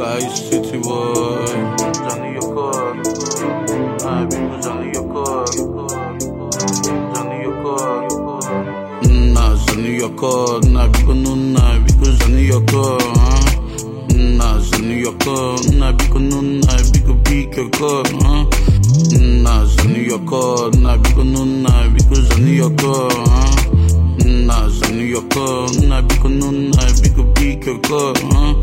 Life City boy. Johnny Yoko. I be Johnny Yoko. Johnny Yoko. Nah, Johnny Yoko. Nah, because Johnny Yoko. Nah, Johnny Yoko. Nah, because big Yoko. Nah, Johnny Yoko. Nah, because Johnny Yoko. Nah, Johnny Yoko. Nah, because big Yoko.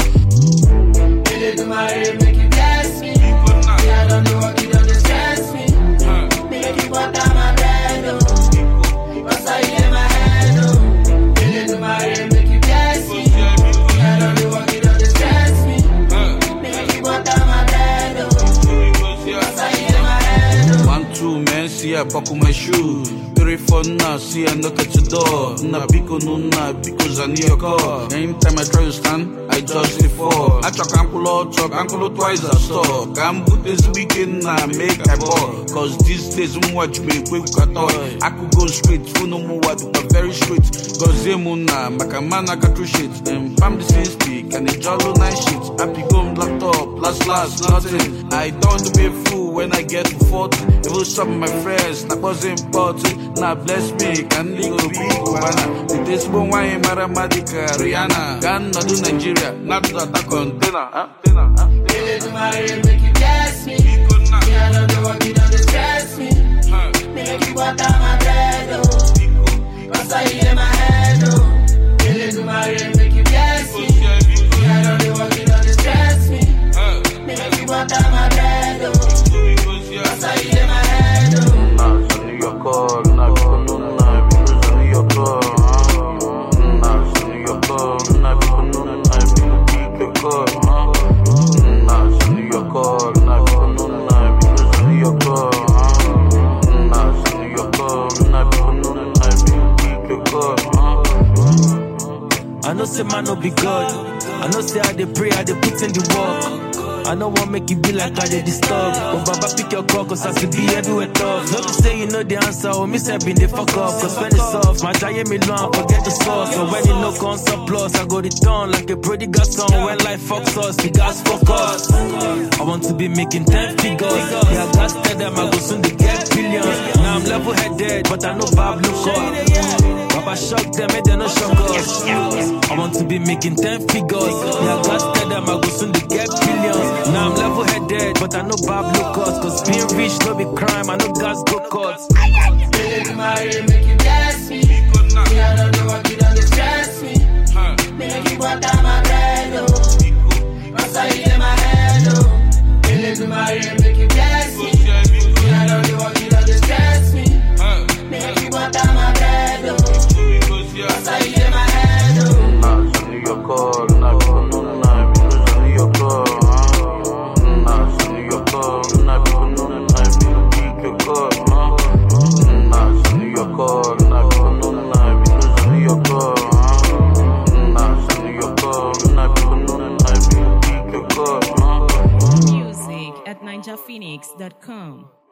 Make you bless me. I don't know what you don't distress me. Make you walk down my bed, oh. What's I in my head, oh. Make you bless me. I don't know what you don't distress me. Make you walk down my bed, oh. What's I in my head, oh. 1, 2, man, see I buckle my shoes. 3, 4, now, see I knock at your door. Nah, because I need your call. Anytime I try to stand, I just fall. I chuck uncle twice I stop. I'm good this weekend, now make I ball. Cause these days, watch me quick at all. I could go straight, who no more what, but very straight. Cause Zemuna, Makamana got two shit. Pam the same stick, and the jolly nice shit. I pick on laptop, last, nothing. I don't be a fool when I get to 40. It was some of my friends, that was important. Now bless me, can legal be Cubana. With this one, why am I Madika, Rihanna? Can not do Nigeria, not do that container. Make you bless me. I don't know what you don't distress me. Make you walk down my bed, oh. What's I in my head, oh. Make you bless me. I don't know what you don't distress me. Make you walk down my bed, oh. What's I in my head, oh. Nah, Johnny Yoko. Nah, because Johnny Yoko. Nah, Johnny Yoko. Nah, because big Yoko. Nah, Johnny Yoko. Nah, because Johnny Yoko. Nah, Johnny Yoko. Nah, because big Yoko. I know say man no be God. I know say I dey pray, I dey put in the work. I don't want make you be like I dey disturb. But Baba pick your call, cause I see be everywhere tough. Not to say you know the answer, or me say been the fuck up. Cause when it's off, my giant me long, forget the sauce. So when it no comes surplus, I go return like a prodigal son. When life fucks us, we got focus. I want to be making 10 figures. Yeah, I got tell them I go soon to get billions. Now I'm level headed, but I know Bob look up. Baba shock them, and they no shock us. I want to be making 10 figures. Yeah, I got tell them I go soon to get billions. Now I'm level headed, but I know Bob look us. Cause being rich no be crime, I know God's go cuts. Make you bless me. I don't know what you don't distress me. Make you walk down my bed, oh. What's I in my head, oh. Make you bless me. I don't know what you don't distress me. Make you walk down my bed, oh. What's I in my head, oh. Nah, Johnny Yoko. Nah, because Johnny Yoko. Nah, Johnny Yoko. Nah, because big Yoko. Nah, Johnny Yoko. Nah, because Johnny Yoko. Nah, Johnny Yoko. Nah, because big Yoko. Music at ninjaphoenix.com.